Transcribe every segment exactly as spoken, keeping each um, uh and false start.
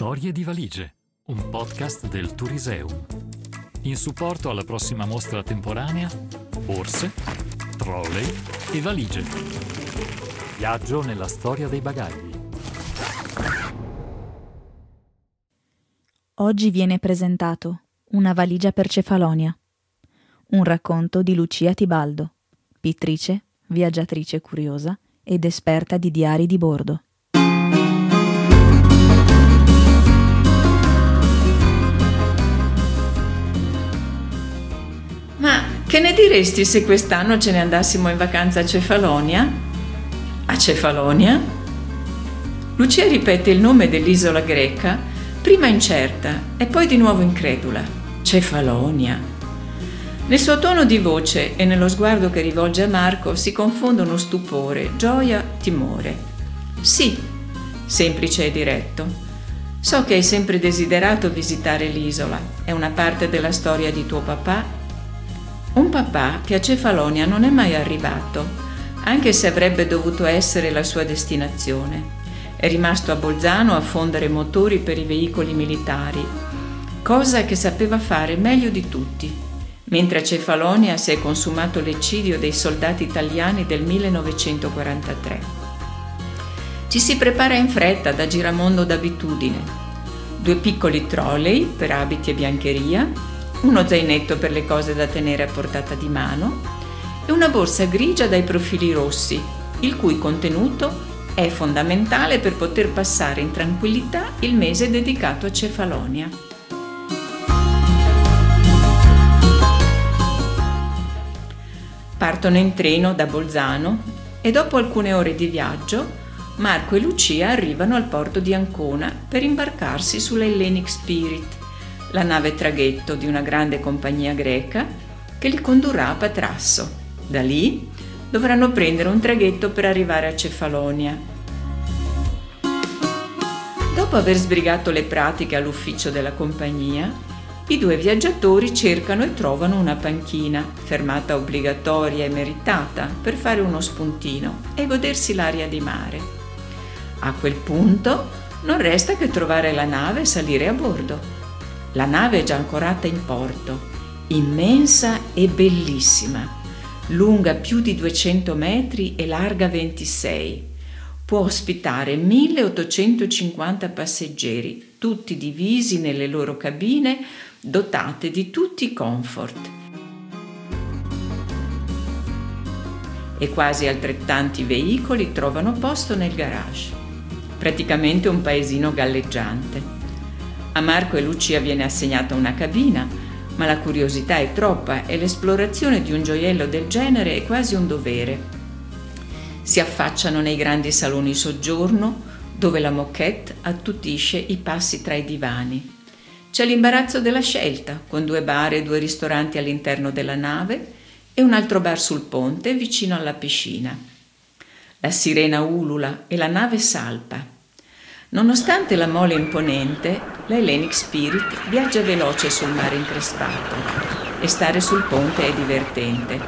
Storie di valigie, un podcast del Touriseum. In supporto alla prossima mostra temporanea, borse, trolley e valigie. Viaggio nella storia dei bagagli. Oggi viene presentato Una valigia per Cefalonia, un racconto di Lucia Tibaldo, pittrice, viaggiatrice curiosa ed esperta di diari di bordo. Ma che ne diresti se quest'anno ce ne andassimo in vacanza a Cefalonia? A Cefalonia? Lucia ripete il nome dell'isola greca, prima incerta e poi di nuovo incredula. Cefalonia. Nel suo tono di voce e nello sguardo che rivolge a Marco si confondono stupore, gioia, timore. Sì, semplice e diretto. So che hai sempre desiderato visitare l'isola. È una parte della storia di tuo papà. Un papà che a Cefalonia non è mai arrivato, anche se avrebbe dovuto essere la sua destinazione. È rimasto a Bolzano a fondere motori per i veicoli militari, cosa che sapeva fare meglio di tutti, mentre a Cefalonia si è consumato l'eccidio dei soldati italiani del millenovecentoquarantatré. Ci si prepara in fretta da giramondo d'abitudine. Due piccoli trolley per abiti e biancheria, uno zainetto per le cose da tenere a portata di mano e una borsa grigia dai profili rossi, il cui contenuto è fondamentale per poter passare in tranquillità il mese dedicato a Cefalonia. Partono in treno da Bolzano e dopo alcune ore di viaggio Marco e Lucia arrivano al porto di Ancona per imbarcarsi sulla Hellenic Spirit, la nave traghetto di una grande compagnia greca che li condurrà a Patrasso. Da lì dovranno prendere un traghetto per arrivare a Cefalonia. Dopo aver sbrigato le pratiche all'ufficio della compagnia, i due viaggiatori cercano e trovano una panchina, fermata obbligatoria e meritata, per fare uno spuntino e godersi l'aria di mare. A quel punto non resta che trovare la nave e salire a bordo. La nave è già ancorata in porto, immensa e bellissima, lunga più di duecento metri e larga ventisei. Può ospitare milleottocentocinquanta passeggeri, tutti divisi nelle loro cabine, dotate di tutti i comfort. E quasi altrettanti veicoli trovano posto nel garage. Praticamente un paesino galleggiante. A Marco e Lucia viene assegnata una cabina, ma la curiosità è troppa e l'esplorazione di un gioiello del genere è quasi un dovere. Si affacciano nei grandi saloni soggiorno, dove la moquette attutisce i passi tra i divani. C'è l'imbarazzo della scelta, con due bar e due ristoranti all'interno della nave e un altro bar sul ponte vicino alla piscina. La sirena ulula e la nave salpa. Nonostante la mole imponente, la Hellenic Spirit viaggia veloce sul mare increspato e stare sul ponte è divertente.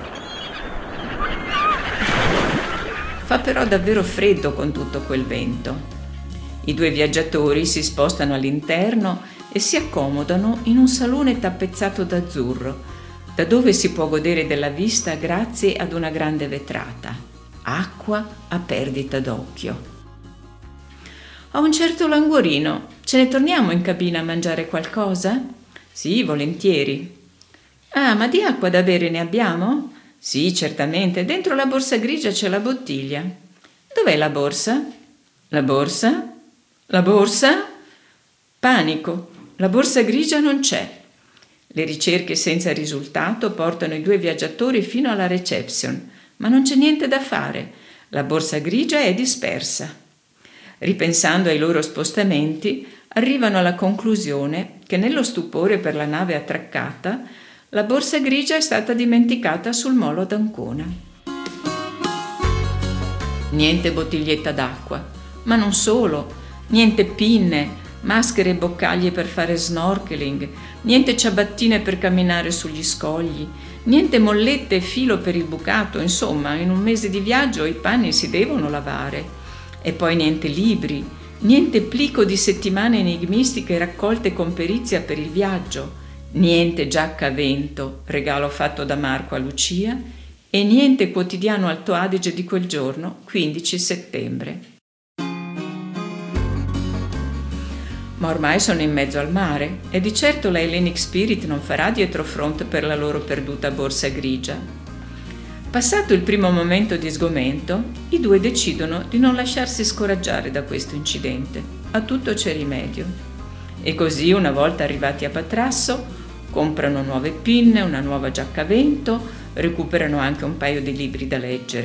Fa però davvero freddo con tutto quel vento. I due viaggiatori si spostano all'interno e si accomodano in un salone tappezzato d'azzurro, da dove si può godere della vista grazie ad una grande vetrata. Acqua a perdita d'occhio. Ho un certo languorino. Ce ne torniamo in cabina a mangiare qualcosa? Sì, volentieri. Ah, ma di acqua da bere ne abbiamo? Sì, certamente. Dentro la borsa grigia c'è la bottiglia. Dov'è la borsa? La borsa? La borsa? Panico. La borsa grigia non c'è. Le ricerche senza risultato portano i due viaggiatori fino alla reception, ma non c'è niente da fare. La borsa grigia è dispersa. Ripensando ai loro spostamenti, arrivano alla conclusione che nello stupore per la nave attraccata, la borsa grigia è stata dimenticata sul molo d'Ancona. Niente bottiglietta d'acqua, ma non solo, niente pinne, maschere e boccaglie per fare snorkeling, niente ciabattine per camminare sugli scogli, niente mollette e filo per il bucato. Insomma, in un mese di viaggio i panni si devono lavare. E poi niente libri, Niente plico di settimane enigmistiche raccolte con perizia per il viaggio, niente giacca a vento, regalo fatto da Marco a Lucia, e niente quotidiano Alto Adige di quel giorno, quindici settembre. Ma ormai sono in mezzo al mare e di certo la Hellenic Spirit non farà dietro front per la loro perduta borsa grigia. Passato il primo momento di sgomento, i due decidono di non lasciarsi scoraggiare da questo incidente. A tutto c'è rimedio. E così, una volta arrivati a Patrasso, comprano nuove pinne, una nuova giacca a vento, recuperano anche un paio di libri da leggere.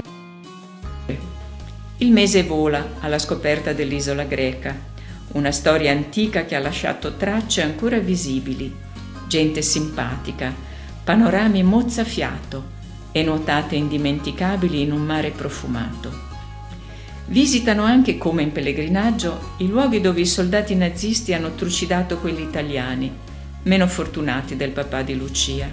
Il mese vola alla scoperta dell'isola greca. Una storia antica che ha lasciato tracce ancora visibili, gente simpatica, panorami mozzafiato e nuotate indimenticabili in un mare profumato. Visitano anche, come in pellegrinaggio, i luoghi dove i soldati nazisti hanno trucidato quelli italiani, meno fortunati del papà di Lucia.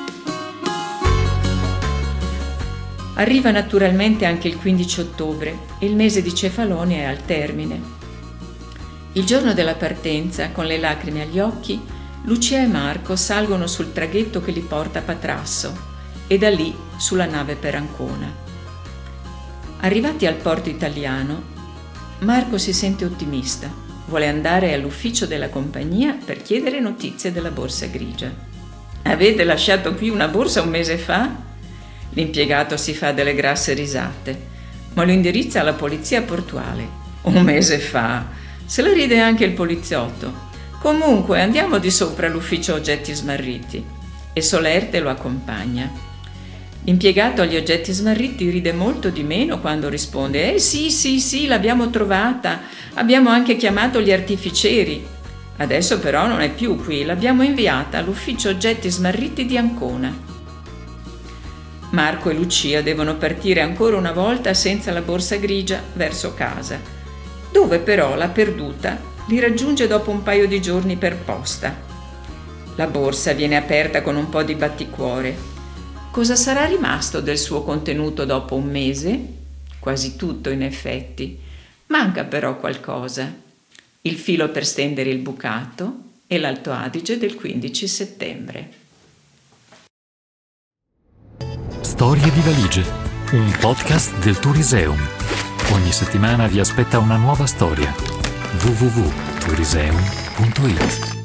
Arriva naturalmente anche il quindici ottobre e il mese di Cefalonia è al termine. Il giorno della partenza, con le lacrime agli occhi, Lucia e Marco salgono sul traghetto che li porta a Patrasso e da lì sulla nave per Ancona. Arrivati al porto italiano, Marco si sente ottimista. Vuole andare all'ufficio della compagnia per chiedere notizie della borsa grigia. «Avete lasciato qui una borsa un mese fa?» L'impiegato si fa delle grasse risate, ma lo indirizza alla polizia portuale. «Un mese fa?» Se la ride anche il poliziotto. «Comunque andiamo di sopra all'ufficio oggetti smarriti». E Solerte lo accompagna. L'impiegato agli oggetti smarriti ride molto di meno quando risponde: «Eh sì, sì, sì, l'abbiamo trovata. Abbiamo anche chiamato gli artificieri. Adesso però non è più qui, l'abbiamo inviata all'ufficio oggetti smarriti di Ancona». Marco e Lucia devono partire ancora una volta senza la borsa grigia verso casa, dove però la perduta li raggiunge dopo un paio di giorni per posta. La borsa viene aperta con un po' di batticuore. Cosa sarà rimasto del suo contenuto dopo un mese? Quasi tutto, in effetti. Manca però qualcosa: il filo per stendere il bucato e l'Alto Adige del quindici settembre. Storie di valigie, un podcast del Turiseum. Ogni settimana vi aspetta una nuova storia. w w w punto turiseum punto i t